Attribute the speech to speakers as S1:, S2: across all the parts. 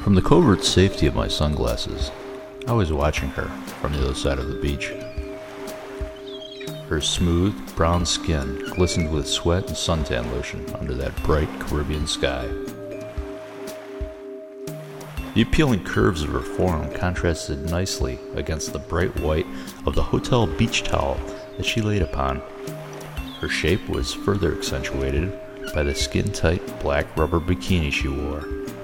S1: From the covert safety of my sunglasses, I was watching her from the other side of the beach. Her smooth, brown skin glistened with sweat and suntan lotion under that bright Caribbean sky. The appealing curves of her form contrasted nicely against the bright white of the hotel beach towel that she laid upon. Her shape was further accentuated by the skin-tight black rubber bikini she wore.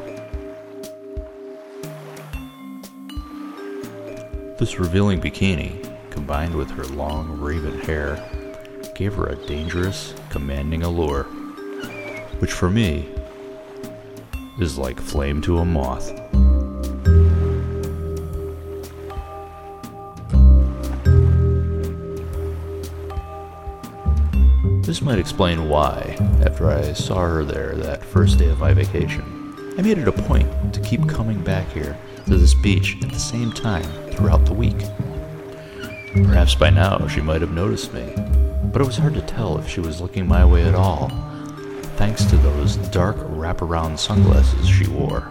S1: This revealing bikini, combined with her long, raven hair, gave her a dangerous, commanding allure, which for me is like flame to a moth. This might explain why, after I saw her there that first day of my vacation, I made it a point to keep coming back here to this beach at the same time throughout the week. Perhaps by now she might have noticed me, but it was hard to tell if she was looking my way at all, thanks to those dark wraparound sunglasses she wore.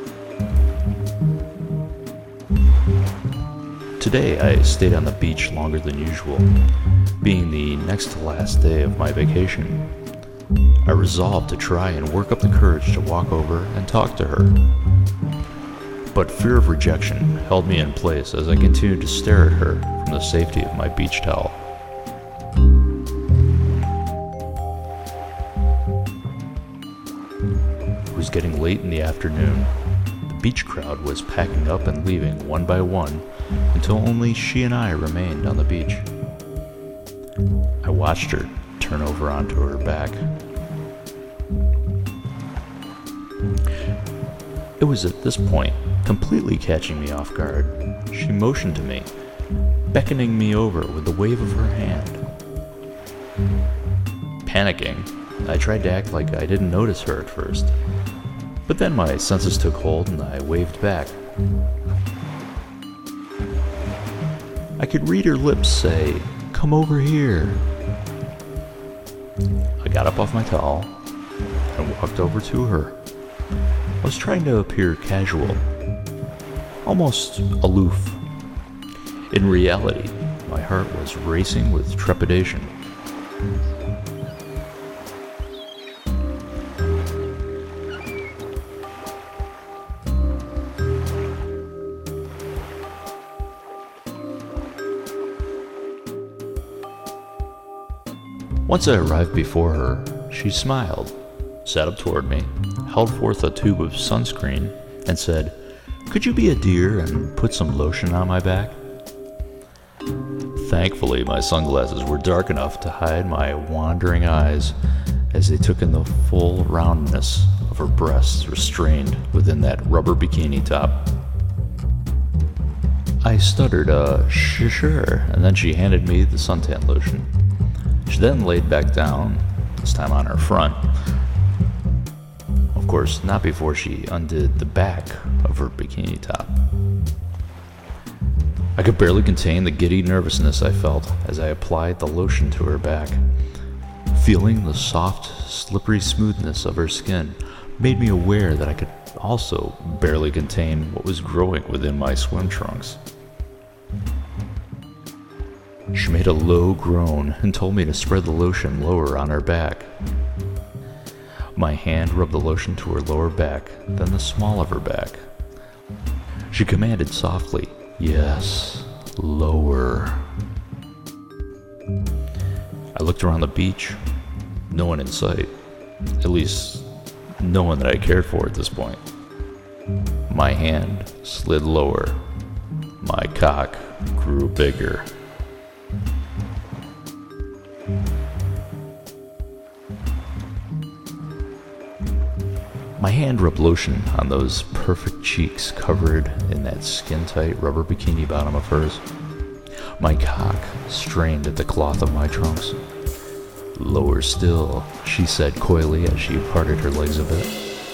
S1: Today I stayed on the beach longer than usual, being the next to last day of my vacation. I resolved to try and work up the courage to walk over and talk to her. But fear of rejection held me in place as I continued to stare at her from the safety of my beach towel. It was getting late in the afternoon. The beach crowd was packing up and leaving one by one until only she and I remained on the beach. I watched her turn over onto her back. It was at this point, completely catching me off guard, she motioned to me, beckoning me over with the wave of her hand. Panicking, I tried to act like I didn't notice her at first, but then my senses took hold and I waved back. I could read her lips say, "Come over here." I got up off my towel and walked over to her. I was trying to appear casual, almost aloof. In reality, my heart was racing with trepidation. Once I arrived before her, she smiled, sat up toward me, held forth a tube of sunscreen, and said, "Could you be a dear and put some lotion on my back?" Thankfully, my sunglasses were dark enough to hide my wandering eyes as they took in the full roundness of her breasts restrained within that rubber bikini top. I stuttered sure, and then she handed me the suntan lotion. She then laid back down, this time on her front. Of course, not before she undid the back of her bikini top. I could barely contain the giddy nervousness I felt as I applied the lotion to her back. Feeling the soft, slippery smoothness of her skin made me aware that I could also barely contain what was growing within my swim trunks. She made a low groan and told me to spread the lotion lower on her back. My hand rubbed the lotion to her lower back, then the small of her back. She commanded softly, "Yes, lower." I looked around the beach. No one in sight. At least, no one that I cared for at this point. My hand slid lower. My cock grew bigger. My hand rubbed lotion on those perfect cheeks covered in that skin-tight rubber bikini bottom of hers. My cock strained at the cloth of my trunks. "Lower still," she said coyly as she parted her legs a bit.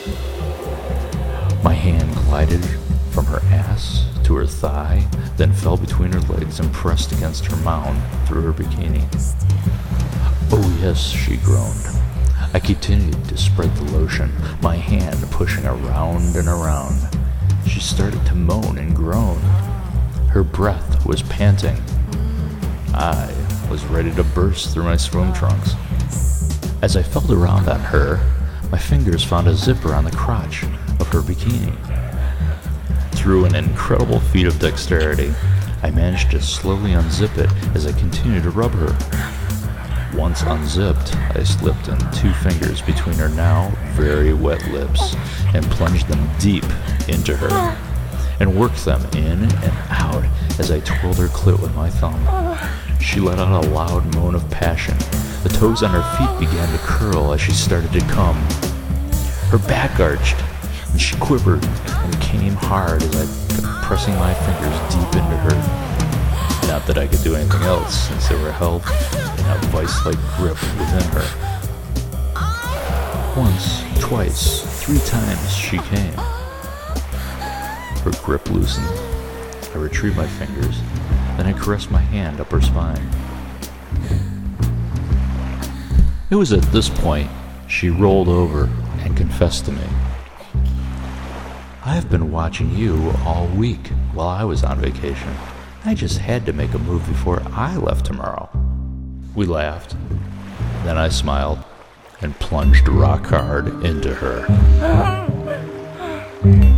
S1: My hand glided from her ass to her thigh, then fell between her legs and pressed against her mound through her bikini. "Oh yes," she groaned. I continued to spread the lotion, my hand pushing around and around. she started to moan and groan. Her breath was panting. I was ready to burst through my swim trunks. As I felt around on her, my fingers found a zipper on the crotch of her bikini. Through an incredible feat of dexterity, I managed to slowly unzip it as I continued to rub her. Once unzipped, I slipped in 2 fingers between her now very wet lips and plunged them deep into her and worked them in and out as I twirled her clit with my thumb. She let out a loud moan of passion. The toes on her feet began to curl as she started to come. Her back arched, and she quivered and came hard as I kept pressing my fingers deep into her. Not that I could do anything else, since they were held in a vice-like grip within her. Once, twice, 3 times she came. Her grip loosened. I retrieved my fingers, then I caressed my hand up her spine. It was at this point she rolled over and confessed to me. "I've been watching you all week while I was on vacation. I just had to make a move before I left tomorrow." We laughed. Then I smiled and plunged rock hard into her.